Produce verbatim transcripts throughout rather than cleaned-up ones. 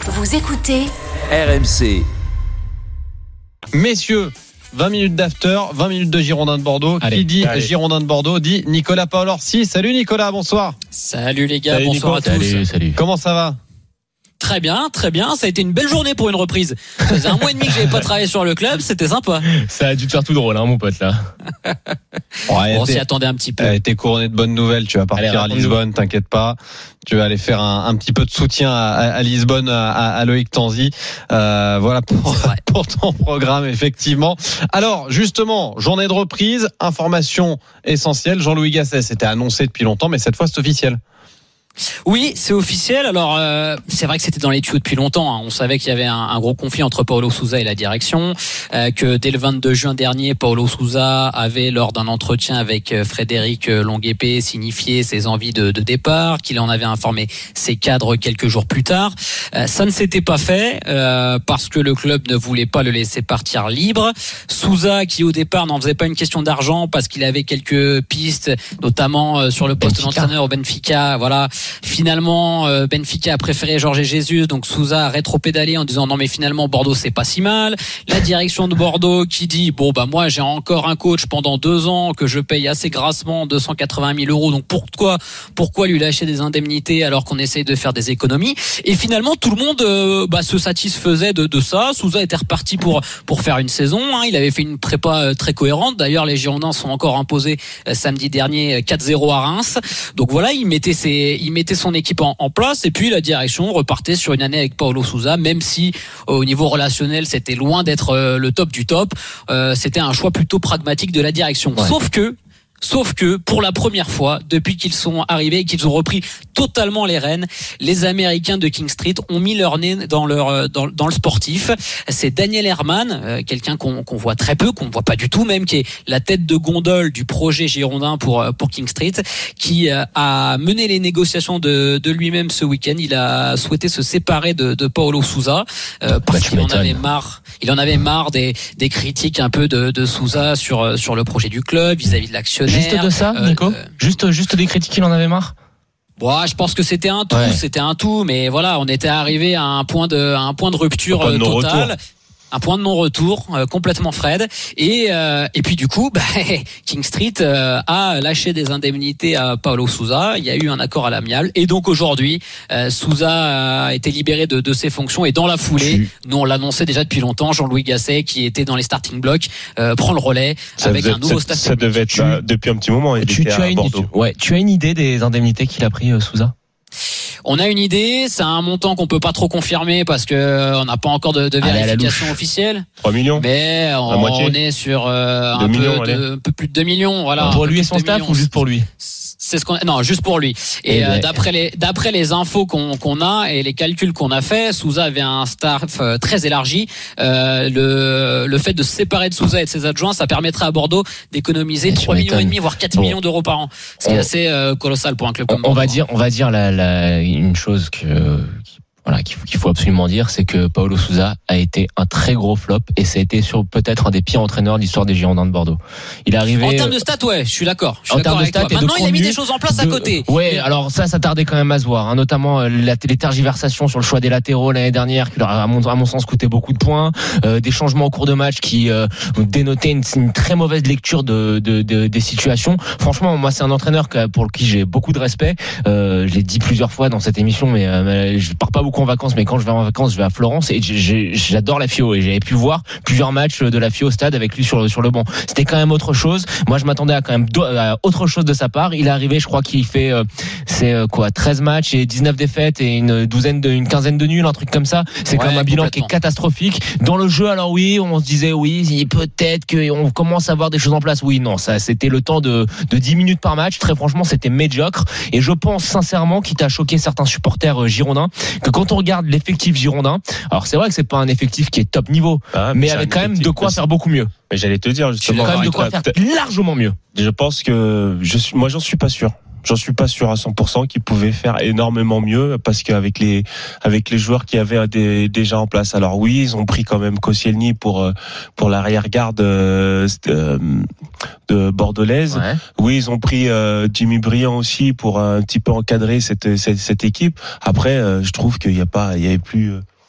Vous écoutez R M C. Messieurs, vingt minutes d'after, vingt minutes de Girondins de Bordeaux. Allez, Qui dit allez. Girondins de Bordeaux dit Nicolas Paolorsi. Salut Nicolas, bonsoir. Salut les gars, Salut bonsoir Nico. à tous. Salut, salut. Comment ça va? Très bien, très bien. Ça a été une belle journée pour une reprise. Ça faisait un mois et demi que j'avais pas travaillé sur le club, c'était sympa. Ça a dû te faire tout drôle, hein, mon pote, là. Ouais, On s'y t'es, attendait un petit peu. euh, t'es couronné de bonnes nouvelles. Tu vas partir Allez, à raconte-nous. Lisbonne, t'inquiète pas. Tu vas aller faire un, un petit peu de soutien à, à, à Lisbonne, à, à Loïc Tanzi. Euh, voilà pour, C'est vrai. pour ton programme, effectivement. Alors, justement, journée de reprise, information essentielle. Jean-Louis Gasset, c'était annoncé depuis longtemps, mais cette fois, c'est officiel. Oui, c'est officiel. Alors, euh, c'est vrai que c'était dans les tuyaux depuis longtemps. Hein. On savait qu'il y avait un, un gros conflit entre Paulo Sousa et la direction, euh, que dès le vingt-deux juin dernier, Paulo Sousa avait, lors d'un entretien avec Frédéric Longuepé, signifié ses envies de, de départ, qu'il en avait informé ses cadres quelques jours plus tard. Euh, ça ne s'était pas fait euh, parce que le club ne voulait pas le laisser partir libre. Sousa, qui au départ n'en faisait pas une question d'argent parce qu'il avait quelques pistes, notamment euh, sur le poste Benfica. d'entraîneur au Benfica, voilà. Finalement, euh, Benfica a préféré Jorge Jesus, donc Sousa a rétro-pédalé en disant non mais finalement Bordeaux c'est pas si mal. La direction de Bordeaux qui dit bon bah moi j'ai encore un coach pendant deux ans que je paye assez grassement deux cent quatre-vingt mille euros, donc pourquoi pourquoi lui lâcher des indemnités alors qu'on essaye de faire des économies. Et finalement tout le monde euh, bah, se satisfaisait de, de ça. Sousa était reparti pour pour faire une saison. Hein. Il avait fait une prépa euh, très cohérente. D'ailleurs les Girondins sont encore imposés euh, samedi dernier euh, quatre zéro à Reims. Donc voilà, il mettait ses il mettait son équipe en, en place et puis la direction repartait sur une année avec Paulo Sousa, même si euh, au niveau relationnel c'était loin d'être euh, le top du top. Euh, c'était un choix plutôt pragmatique de la direction. Ouais. Sauf que Sauf que pour la première fois, depuis qu'ils sont arrivés et qu'ils ont repris totalement les rênes, les Américains de King Street ont mis leur nez dans leur dans, dans le sportif. C'est Daniel Herman, euh, quelqu'un qu'on, qu'on voit très peu, qu'on ne voit pas du tout même, qui est la tête de gondole du projet girondin pour pour King Street, qui euh, a mené les négociations de, de lui-même ce week-end. Il a souhaité se séparer de, de Paulo Sousa euh, parce bah, tu qu'il en m'étonnes. avait marre. Il en avait marre des, des critiques un peu de, de Sousa sur sur le projet du club vis-à-vis de l'actionnaire. Juste de ça, Euh, Nico? euh, Juste, juste des critiques, il en avait marre? Bon, je pense que c'était un tout, Ouais. c'était un tout, mais voilà, on était arrivé à un point de, à un point de rupture Un point de euh, non-retour. totale. Un point de non-retour, euh, complètement Fred. Et euh, et puis du coup, bah, King Street euh, a lâché des indemnités à Paulo Sousa. Il y a eu un accord à l'amiable. Et donc aujourd'hui, euh, Sousa a été libéré de, de ses fonctions. Et dans la foulée, Tu- nous on l'annonçait déjà depuis longtemps, Jean-Louis Gasset, qui était dans les starting blocks, euh, prend le relais Ça, avec faisait- un nouveau ça, staff ça technique. devait être Tu- là depuis un petit moment. Il Tu, était tu as à une, Bordeaux. tu- ouais, tu as une idée des indemnités qu'il a pris, euh, Sousa? On a une idée, c'est un montant qu'on peut pas trop confirmer parce que euh, on n'a pas encore de, de Allez, à la vérification louche. officielle. trois millions. Mais on, moitié. on est sur euh, Deux un, millions, peu allez. de, un peu plus de deux millions, voilà. Pour un peu lui et plus son de deux staff millions. ou juste pour lui? C'est ce qu'on non, juste pour lui. Et Eh euh, ben. d'après les d'après les infos qu'on qu'on a et les calculs qu'on a fait, Sousa avait un staff euh, très élargi. Euh, le le fait de se séparer de Sousa et de ses adjoints, ça permettrait à Bordeaux d'économiser Eh, tu trois millions et m'étonnes. demi voire quatre Bon. millions d'euros par an. Ce qui est On- assez euh, colossal pour un club On, comme on va Bordeaux. dire, on va dire la, la, une chose que, qui- voilà, qu'il faut, qu'il faut absolument dire, c'est que Paulo Sousa a été un très gros flop et ça a été sur peut-être un des pires entraîneurs de l'histoire des Girondins de Bordeaux. Il est arrivé. En termes de stats, ouais, je suis d'accord. Je suis En d'accord termes de avec toi. stats et de Maintenant, il a mis contenu, des choses en place à de- côté. Ouais, Mais- alors ça, ça tardait quand même à se voir, hein, notamment euh, la, les tergiversations sur le choix des latéraux l'année dernière, qui leur a, à mon, à mon sens, coûté beaucoup de points, euh, des changements au cours de match qui euh, dénotaient une, une très mauvaise lecture de, de, de, des situations. Franchement, moi, c'est un entraîneur que, pour qui j'ai beaucoup de respect. Euh, je l'ai dit plusieurs fois dans cette émission, mais euh, je pars pas beaucoup en vacances, mais quand je vais en vacances, je vais à Florence et j'ai- j'ai- j'adore la F I O et j'avais pu voir plusieurs matchs de la F I O au stade avec lui sur le, sur le banc. C'était quand même autre chose. Moi, je m'attendais à quand même do- à autre chose de sa part. Il est arrivé, je crois qu'il fait euh, c'est euh, quoi, treize matchs et dix-neuf défaites et une douzaine de, une quinzaine de nuls, un truc comme ça. C'est quand Ouais, même un bilan qui est complètement. catastrophique. Dans le jeu, alors oui, on se disait oui, peut-être qu'on commence à voir des choses en place. Oui, non, ça, c'était le temps de, de dix minutes par match. Très franchement, c'était médiocre. Et je pense sincèrement, quitte à choquer certains supporters euh, girondins, que quand on regarde l'effectif girondin, alors c'est vrai que c'est pas un effectif qui est top niveau, Ah, mais c'est avec un quand même de effectif quoi aussi. faire beaucoup mieux. Mais j'allais te dire justement. Quand même de quoi t'as- faire t'as- largement mieux. Je pense que je suis, moi j'en suis pas sûr. J'en suis pas sûr à cent pour cent qu'ils pouvaient faire énormément mieux parce qu'avec les avec les joueurs qui avaient des, déjà en place. Alors oui, ils ont pris quand même Koscielny pour pour l'arrière-garde euh, euh, de bordelaise. Ouais. Oui, ils ont pris euh, Jimmy Briand aussi pour un petit peu encadrer cette cette, cette équipe. Après, euh, je trouve qu'il y a pas, il y avait plus. euh,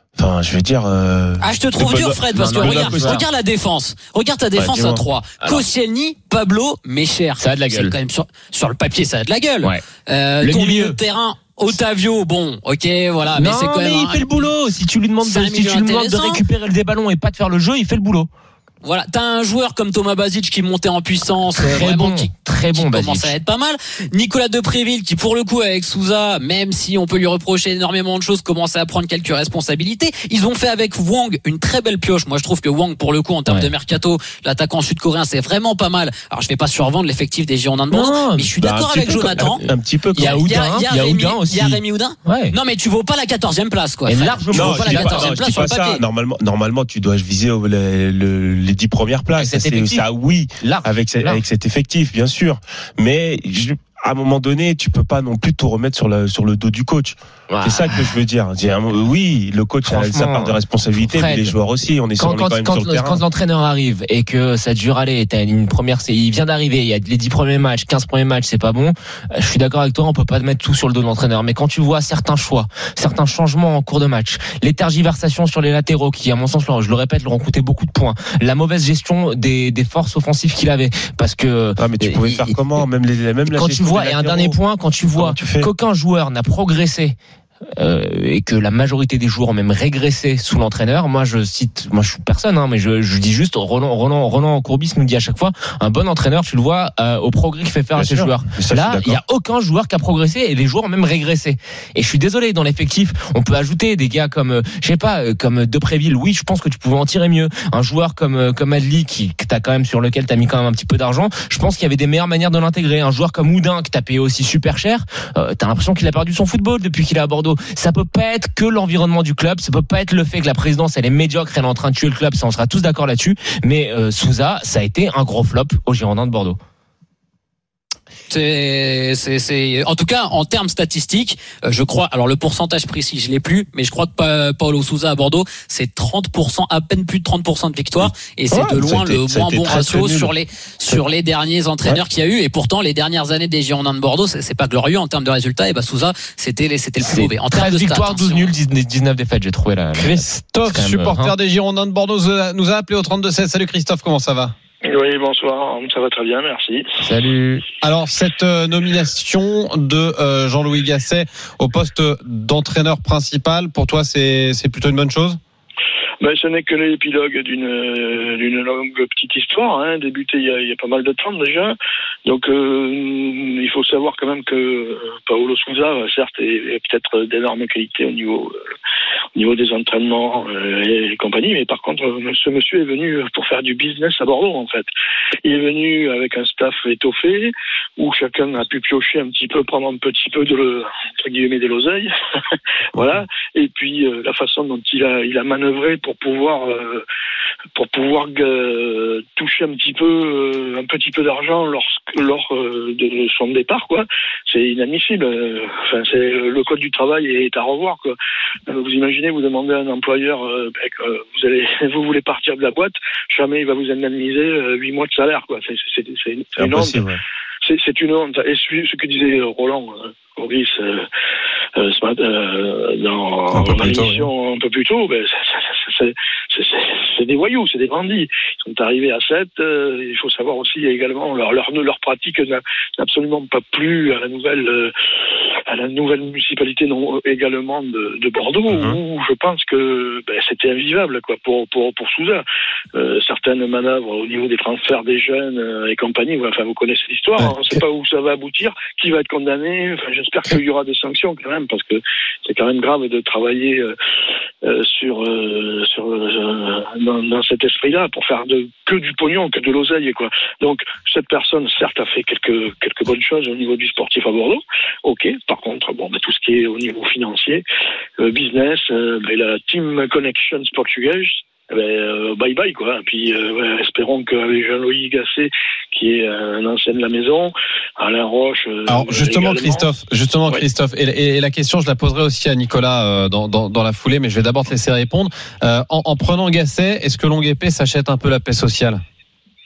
Enfin, je veux dire. Euh... Ah, je te trouve dur, Fred, parce non, non, que regarde, regarde la défense. Regarde ta défense bah, à trois. Koscielny, Pablo, Mécher. Ça a de la gueule. C'est quand même sur, sur le papier, ça a de la gueule. Ouais. Euh, ton milieu de terrain. Otavio, bon, ok, voilà, non, mais c'est quand mais même. il un... fait le boulot. Si tu lui demandes, de, si tu lui demandes de récupérer des ballons et pas de faire le jeu, il fait le boulot. Voilà, t'as un joueur comme Thomas Basic qui montait en puissance, très vraiment bon, qui, très bon, qui Basic. commence à être pas mal. Nicolas Depréville qui pour le coup avec Sousa, même si on peut lui reprocher énormément de choses, commence à prendre quelques responsabilités. Ils ont fait avec Wang une très belle pioche. Moi je trouve que Wang pour le coup en termes ouais. de mercato, l'attaquant sud-coréen c'est vraiment pas mal. Alors je vais pas survendre l'effectif des Girondins de Bordeaux, mais je suis bah, d'accord avec Jonathan. Comme, un, un petit peu. Il y a Oudin, il y a, il y a Oudin aussi. Il y a Rémi Oudin. Ouais. Non mais tu vaux pas la quatorzième place quoi. Et largement pas la quatorzième place sur le papier. Normalement, normalement tu dois viser les, les, les dix premières places. Cet c'est ça, oui, large, avec, large. avec cet effectif, bien sûr. Mais je, à un moment donné, tu peux pas non plus tout remettre sur, la, sur le dos du coach. Ouais. C'est ça que je veux dire. Oui, le coach a sa part de responsabilité, Fred, mais les joueurs aussi. On est, quand, sur, on est quand, quand même quand, sur le terrain. Quand l'entraîneur arrive et que ça dure aller, t'as une première, il vient d'arriver, il y a les dix premiers matchs, quinze premiers matchs, c'est pas bon. Je suis d'accord avec toi, on peut pas mettre tout sur le dos de l'entraîneur. Mais quand tu vois certains choix, certains changements en cours de match, les tergiversations sur les latéraux, qui à mon sens, je le répète, leur ont coûté beaucoup de points, la mauvaise gestion des, des forces offensives qu'il avait, parce que. Ah, mais tu pouvais il, faire comment, même les, même la quand tu vois, et un dernier point, quand tu vois qu'aucun joueur n'a progressé. Euh, et que la majorité des joueurs ont même régressé sous l'entraîneur. Moi, je cite, moi, je suis personne, hein, mais je, je dis juste, Roland, Roland, Roland Courbis nous dit à chaque fois, un bon entraîneur, tu le vois euh, au progrès qu'il fait faire Bien à ses sûr. joueurs. Ça, Là, il y a aucun joueur qui a progressé et les joueurs ont même régressé. Et je suis désolé, dans l'effectif, on peut ajouter des gars comme, euh, je sais pas, euh, comme Depréville. Oui, je pense que tu pouvais en tirer mieux. Un joueur comme euh, comme Adli, qui que t'as quand même sur lequel t'as mis quand même un petit peu d'argent. Je pense qu'il y avait des meilleures manières de l'intégrer. Un joueur comme Oudin, que t'as payé aussi super cher. Euh, t'as l'impression qu'il a perdu son football depuis qu'il est à Bordeaux. Ça peut pas être que l'environnement du club, ça peut pas être le fait que la présidence elle est médiocre, elle est en train de tuer le club, ça on sera tous d'accord là-dessus, mais euh, Sousa, ça a été un gros flop aux Girondins de Bordeaux. C'est, c'est, c'est, en tout cas, en termes statistiques, je crois, alors le pourcentage précis, je l'ai plus, mais je crois que Paulo Sousa à Bordeaux, c'est trente pour cent, à peine plus de trente pour cent de victoire, et c'est ouais, de loin été, le moins bon ratio sur les, sur les derniers entraîneurs ouais. qu'il y a eu, et pourtant, les dernières années des Girondins de Bordeaux, c'est, c'est pas glorieux en termes de résultats, et bah, Sousa, c'était, c'était le plus mauvais. En termes de victoires, douze nuls, dix-neuf défaites, j'ai trouvé là. Christophe, supporter hein. des Girondins de Bordeaux, nous a appelé au trente-deux seize. Salut Christophe, comment ça va? Oui, bonsoir, ça va très bien, merci. Salut. Alors, cette euh, nomination de euh, Jean-Louis Gasset au poste d'entraîneur principal, pour toi, c'est, c'est plutôt une bonne chose ? Ben, ce n'est que l'épilogue d'une euh, d'une longue petite histoire, hein, débuté il y, a, il y a pas mal de temps déjà. Donc euh, il faut savoir quand même que Paulo Sousa, certes, est, est peut-être d'énormes qualités au niveau euh, au niveau des entraînements euh, et, et compagnie, mais par contre ce monsieur est venu pour faire du business à Bordeaux en fait. Il est venu avec un staff étoffé où chacun a pu piocher un petit peu, prendre un petit peu de le, entre guillemets de l'oseille, voilà. Et puis euh, la façon dont il a il a manœuvré pour pour pouvoir euh, pour pouvoir euh, toucher un petit peu euh, un petit peu d'argent lorsque lors euh, de son départ quoi, c'est inadmissible. Enfin c'est le code du travail est à revoir quoi. Vous imaginez, vous demandez à un employeur euh, ben, que vous allez vous voulez partir de la boîte, jamais il va vous indemniser huit mois de salaire quoi. C'est c'est c'est, c'est, c'est une honte. Ouais. C'est, c'est une honte. Et ce que disait Roland Courbis euh, euh, ce matin euh, dans l'émission un peu plus tôt, ben, c'est, c'est, c'est, c'est, c'est des voyous, c'est des bandits. Ils sont arrivés à sept. Euh, il faut savoir aussi également leur leur, leur pratique n'a, n'a absolument pas plu à la nouvelle euh, à la nouvelle municipalité non également de, de Bordeaux, mm-hmm. où je pense que ben, c'était invivable quoi pour pour pour Sousa. Euh, certaines manœuvres au niveau des transferts des jeunes euh, et compagnie. Enfin, vous connaissez l'histoire. Hein, on ne sait pas où ça va aboutir, qui va être condamné. Enfin, j'espère qu'il y aura des sanctions quand même, parce que c'est quand même grave de travailler euh, euh, sur euh, sur euh, dans, dans cet esprit-là pour faire de, que du pognon, que de l'oseille quoi. Donc cette personne certes a fait quelques quelques bonnes choses au niveau du sportif à Bordeaux. Ok. Par contre, bon, ben, tout ce qui est au niveau financier, euh, business, euh, ben, la Team Connections portugaise. Eh ben, euh, bye bye quoi. Et puis euh, ouais, espérons qu'avec Jean-Louis Gasset, qui est un ancien de la maison, Alain Roche. Euh, Alors justement également. Christophe, justement ouais. Christophe, et, et, et la question je la poserai aussi à Nicolas euh, dans, dans, dans la foulée, mais je vais d'abord te laisser répondre. Euh, en, en prenant Gasset, est-ce que Longuepée s'achète un peu la paix sociale ?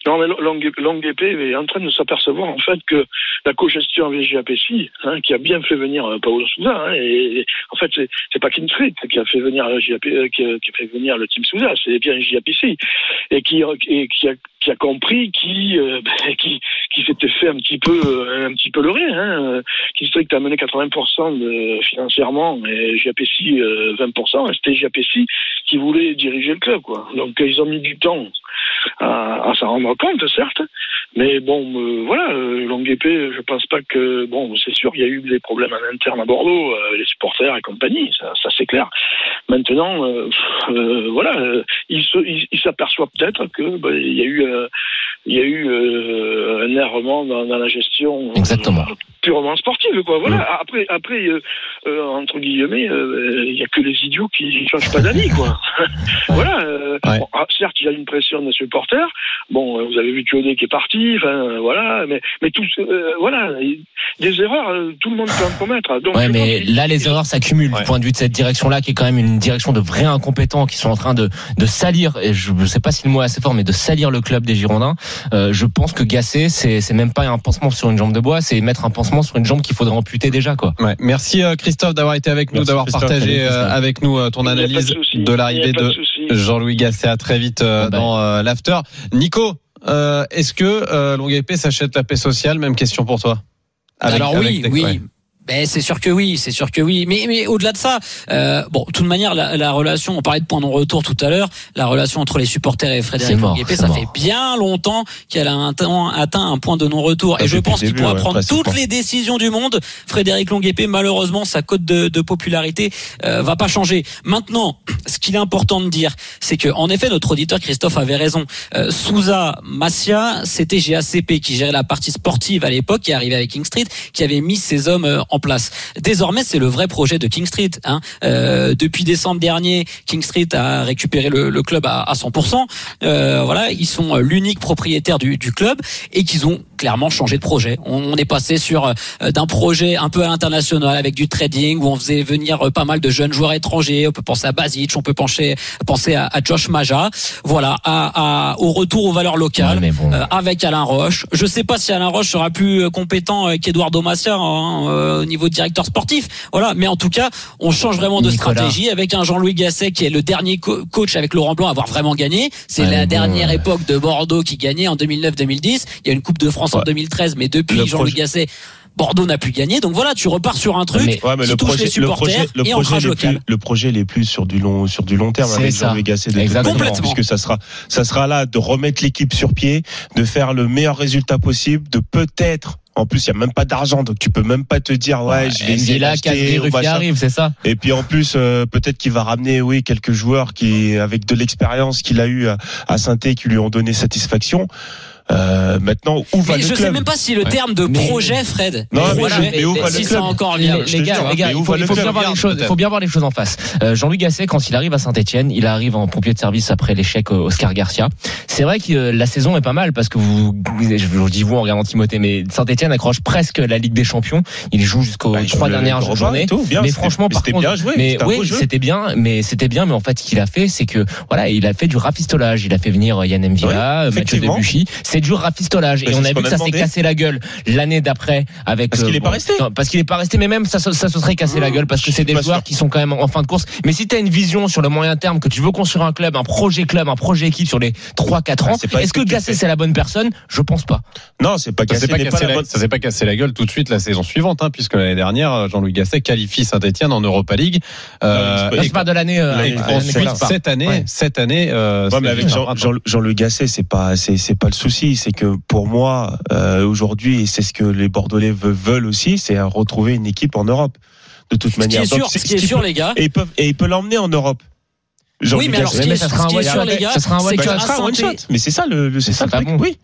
Non, mais Longuepé est en train de s'apercevoir en fait que la co-gestion avec J A P C, hein, qui a bien fait venir Paulo Sousa, hein, et, et en fait c'est, c'est pas King Street qui a fait venir J A P, qui a, qui a fait venir le team Sousa, c'est bien J A P C, et qui, et qui a qui a compris, qui euh, qui qui s'était fait un petit peu un petit peu leurrer, hein. King Street a mené quatre-vingts pour cent de, financièrement et J A P C euh, vingt pour cent, et c'était J A P C qui voulait diriger le club, quoi. Donc ils ont mis du temps à, à s'en rendre compte, certes, mais bon, euh, voilà, euh, Longuepé, je pense pas que, bon, c'est sûr, il y a eu des problèmes en interne à Bordeaux, euh, les supporters et compagnie, ça, ça c'est clair. Maintenant, euh, euh, voilà, euh, il, se, il, il s'aperçoit peut-être que bah, il y a eu, euh, il y a eu euh, un errement dans, dans la gestion. Exactement. Euh, purement sportive, quoi. Voilà. Mmh. Après, après, euh, euh, entre guillemets, il euh, y a que les idiots qui ne changent pas d'avis, quoi. Voilà. Euh, ouais. Bon, certes, il y a une pression des supporters. Bon, vous avez vu Thiodé qui est parti. Enfin, voilà. Mais, mais tout, euh, voilà, des erreurs, euh, tout le monde peut en commettre. Donc, ouais, mais là, les erreurs s'accumulent ouais. du point de vue de cette direction-là, qui est quand même une direction de vrais incompétents qui sont en train de, de salir. Et je ne sais pas si le mot est assez fort, mais de salir le club des Girondins. Euh, je pense que Gasset, c'est, c'est même pas un pansement sur une jambe de bois, c'est mettre un pansement sur une jambe qu'il faudrait amputer déjà, quoi. Ouais. Merci Christophe d'avoir été avec nous, Merci d'avoir Christophe, partagé euh, avec nous euh, ton analyse de, de l'arrivée de, de Jean-Louis Gasset. À très vite euh, bah, dans euh, l'after. Nico, euh, est-ce que euh, Longuepé s'achète la paix sociale? Même question pour toi. Avec, Alors oui, avec, oui. Ouais. Ben c'est sûr que oui, c'est sûr que oui. Mais mais au-delà de ça, euh, bon, de toute manière, la, la relation, on parlait de point non-retour tout à l'heure, la relation entre les supporters et Frédéric Longuepé, ça mort. fait bien longtemps qu'elle a atteint, atteint un point de non-retour. Ah, et je pense qu'il pourra ouais, prendre toutes les décisions du monde. Frédéric Longuepé, malheureusement, sa cote de, de popularité euh, va pas changer. Maintenant, ce qu'il est important de dire, c'est que en effet, notre auditeur Christophe avait raison. Euh, Sousa Massia, c'était G A C P qui gérait la partie sportive à l'époque, qui est arrivé avec King Street, qui avait mis ses hommes euh, en place. Désormais, c'est le vrai projet de King Street. Hein. Euh, depuis décembre dernier, King Street a récupéré le, le club à, à cent pour cent. Euh, voilà, ils sont l'unique propriétaire du, du club et qu'ils ont clairement changé de projet. On est passé sur euh, d'un projet un peu à l'international avec du trading où on faisait venir euh, pas mal de jeunes joueurs étrangers. On peut penser à Basic, on peut penser, penser à, à Josh Maja. Voilà, à, à, au retour aux valeurs locales ouais, bon. euh, avec Alain Roche. Je sais pas si Alain Roche sera plus compétent euh, qu'Eduardo Massia hein, euh, au niveau de directeur sportif. Voilà, mais en tout cas, on change vraiment de Nicolas. stratégie avec un Jean-Louis Gasset qui est le dernier co- coach avec Laurent Blanc à avoir vraiment gagné. C'est ouais, la bon, dernière ouais. époque de Bordeaux qui gagnait en deux mille neuf deux mille dix. Il y a une Coupe de France ouais. en deux mille treize, mais depuis le Jean-Louis projet... Gasset, Bordeaux n'a plus gagné. Donc voilà, tu repars sur un truc mais, ouais, mais qui le touche projet, les supporters le projet, le et ancrage local. Le projet n'est plus sur du long, sur du long terme c'est avec ça. Jean-Louis Gasset de Exactement. Puisque ça sera, ça sera là de remettre l'équipe sur pied, de faire le meilleur résultat possible, de peut-être en plus, il n'y a même pas d'argent, donc tu peux même pas te dire, ouais, ouais je vais essayer d'acheter. Qui arrive, c'est ça. Et puis en plus, euh, peut-être qu'il va ramener, oui, quelques joueurs qui, avec de l'expérience qu'il a eu à, à Saint-Étienne, qui lui ont donné satisfaction. Euh, maintenant, où va mais le je club? sais même pas si le ouais. terme de mais projet, Fred. Non, mais, projet, mais où va si le club? encore bien. Les, les gars, les gars, il faut, il faut bien voir les choses. Il faut bien voir les choses en face. Euh, Jean-Louis Gasset, quand il arrive à Saint-Étienne, il arrive en pompier de service après l'échec Oscar Garcia. C'est vrai que euh, la saison est pas mal parce que vous, je vous dis vous en regardant Timothée, mais Saint-Étienne accroche presque la Ligue des Champions. Il joue jusqu'aux bah, trois dernières journées. Bien, mais franchement, par contre, bien joué, mais oui, c'était bien, mais c'était bien, mais en fait, ce qu'il a fait, c'est que voilà, il a fait du rafistolage. Il a fait venir Yann Mvila, Mathieu Debuchy. C'est du rafistolage. Et on a vu que ça s'est cassé la gueule l'année d'après avec parce qu'il est pas resté non, parce qu'il est pas resté mais même ça ça se serait cassé mmh, la gueule parce que c'est des joueurs sûr. qui sont quand même en fin de course. Mais si tu as une vision sur le moyen terme que tu veux construire un club, un projet club, un projet équipe sur les trois quatre ans, est-ce que Gasset c'est la bonne personne? Je pense pas. Non, c'est pas cassé, ça s'est pas, cassé pas la, bonne... ça s'est pas cassé la gueule tout de suite la saison suivante hein, puisque l'année dernière Jean-Louis Gasset qualifie Saint-Étienne en Europa League. Euh, non, c'est pas de l'année euh, l'année, ensuite, cette année ouais. cette année euh, ouais, mais avec Jean, Jean, Jean-Louis Gasset, c'est pas c'est c'est pas le souci, c'est que pour moi euh, aujourd'hui, et c'est ce que les Bordelais veulent aussi, c'est retrouver une équipe en Europe. De toute manière. Ce qui est sûr, ce qui est sûr les gars. Et ils peuvent, et ils peuvent l'emmener en Europe. Jean oui, mais alors ce qui est, ce qui est sûr les gars, c'est qu'à Saint-Étienne, mais c'est ça le, c'est ça le truc. Oui.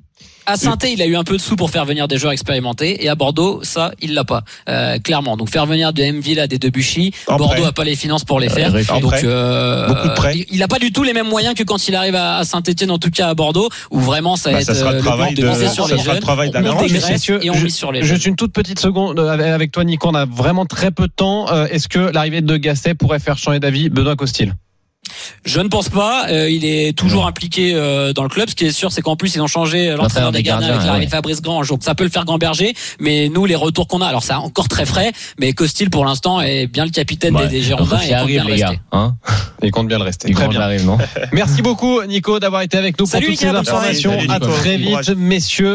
À Saint-Étienne, il a eu un peu de sous pour faire venir des joueurs expérimentés, et à Bordeaux, ça, il l'a pas, euh, clairement. Donc faire venir de Mvila, des Debuchy, Bordeaux a pas les finances pour les faire. Euh, donc euh, beaucoup de prêts. Il a pas du tout les mêmes moyens que quand il arrive à Saint-Étienne, en tout cas à Bordeaux, où vraiment ça va bah, être ça sera le travail de miser sur les jeunes, on dégraisse et on mise sur les jeunes. Juste une toute petite seconde avec toi, Nico. On a vraiment très peu de temps. Est-ce que l'arrivée de Gasset pourrait faire changer d'avis Benoît Costil? Je ne pense pas. Euh, il est toujours ouais. impliqué euh, dans le club. Ce qui est sûr, c'est qu'en plus ils ont changé l'entraîneur des gardiens, gardiens avec l'arrivée ouais. de Fabrice Grange. Donc ça peut le faire gamberger. Mais nous, les retours qu'on a, alors ça encore très frais, mais Costil pour l'instant est bien le capitaine ouais. des, des Girondins et il compte bien le rester. Hein il compte bien le rester. Il très bien. Arrive, non Merci beaucoup Nico d'avoir été avec nous Salut, pour toutes ces informations. Salut, à très vite, messieurs.